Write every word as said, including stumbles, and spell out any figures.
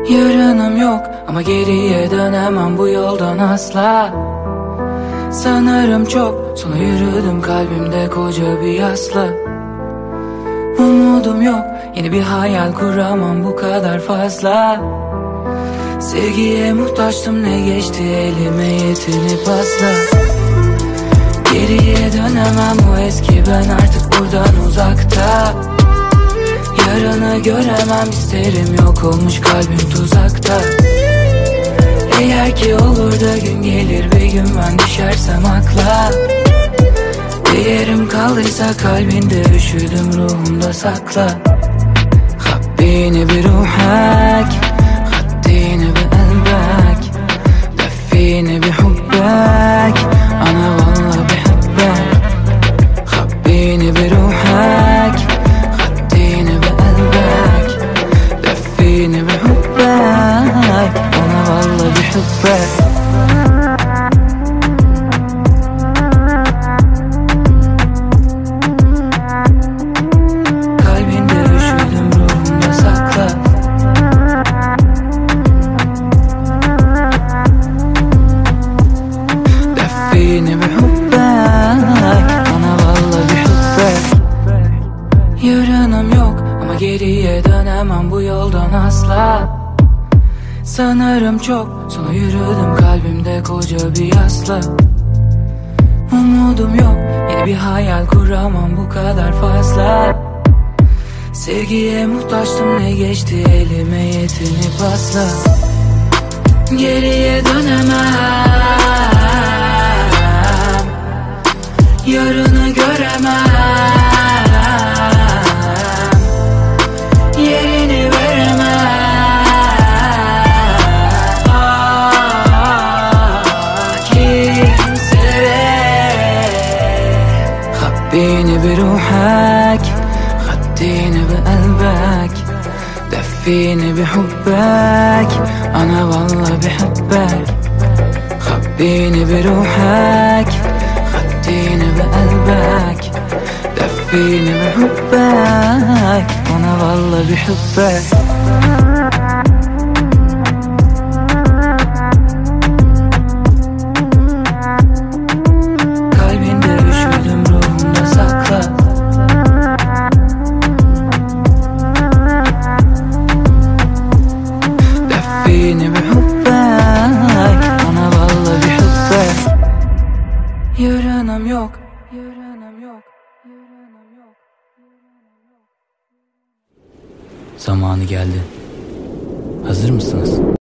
Yarınım yok ama geriye dönemem bu yoldan asla. Sanırım çok sonra yürüdüm, kalbimde koca bir yasla. Umudum yok, yeni bir hayal kuramam bu kadar fazla. Sevgiye muhtaçtım, ne geçti elime yetinip asla. Geriye dönemem, o eski ben artık buradan uzakta. Yarını göremem, isterim, yok olmuş kalbim tuzakta. Eğer ki olur da gün gelir bir gün ben düşersem akla. Değerim kaldıysa kalbinde, üşüdüm ruhumda sakla. Habbini bir ruhak, haddini bir elbek, deffini bir hubbek, ana valla behibbek. Habbini bir ruhak, haddini bir elbek, deffini bir hubbek, ana valla behibbek. Yarınım yok ama geriye dönemem bu yoldan asla. Sanırım çok sonra yürüdüm, kalbimde koca bir yasla. Umudum yok, yeni bir hayal kuramam bu kadar fazla. Sevgiye muhtaçtım, ne geçti elime yetinip asla. Geriye dönemem, yarını göremem, yerini veremem. Ah, kimseye. Habbini bir ruhak, haddini bir elbek, deffini bir hubbek, ana valla behibbek. Habbini bir ruhak, haddini bir elbek, deffini bir hubbek, ana valla behibbek. Kalbinde üşüdüm ruhumda sakla. Deffini bir hubbek, ana valla behibbek. Yarınım yok, yarınım yok, yarınım yok. Zamanı geldi. Hazır mısınız?